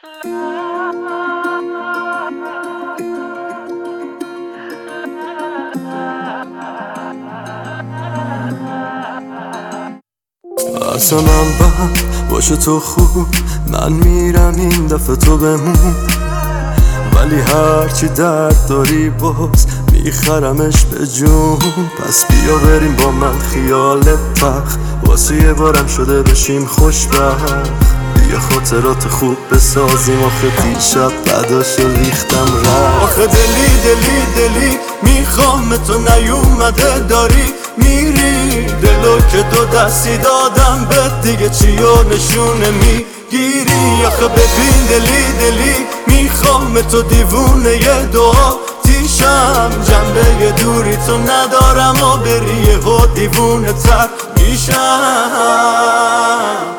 اصلا من بد باشه تو خوب، من میرم این دفعه تو بمون، ولی هرچی درد داری باز میخرمش به جون. پس بیا بریم با من خیالت تخت، واسه یه بارم شده بشیم خوشبخت. بیا خاطرات خوب بسازیم، آخه دیشب بعداشو ریختم رفت. آخه دلی میخوام تو نیومده داری میری، دلو که دو دستی دادم بهت دیگه چیو نشونه میگیری. آخه ببین دلی میخوام تو دیوونه یه دعا تیشم، جنبه یه دوری تو ندارم و بری یه و دیوونه تر میشم.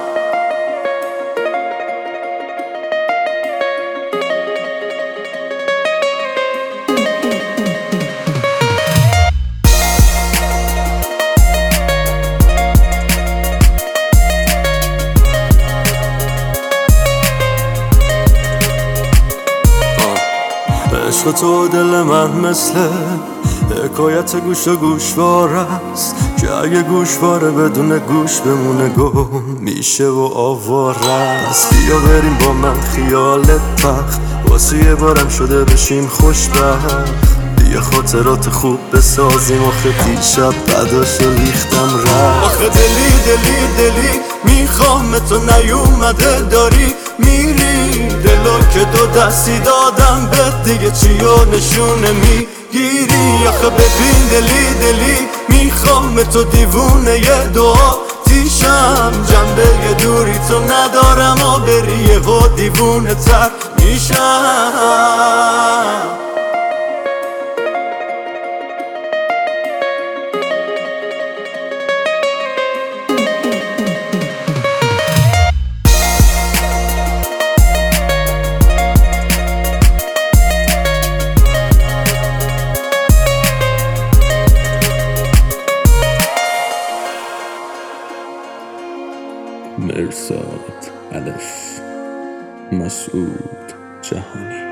عشق تو دل من مثل حکایت گوش و گوشوار است، که اگه گوشواره بدون گوش بمونه گم میشه و آواره. پس بیا بریم با من خیالت تخت، واسه یه بارم شده بشیم خوشبخت. بیا خاطرات خوب بسازیم، آخه دیشب بعداشو ریختم رفت. آخه دلی میخوام تو نیومده داری میری، دلو که دو دستی دادم بهت دیگه چیو نشونه میگیری. آخه ببین دلی میخوام تو دیوونه یه دعا تیشم، جنبه یه دوری تو ندارم و بری یه و دیوونه تر میشم. مرزاد الف مسعود جهانی.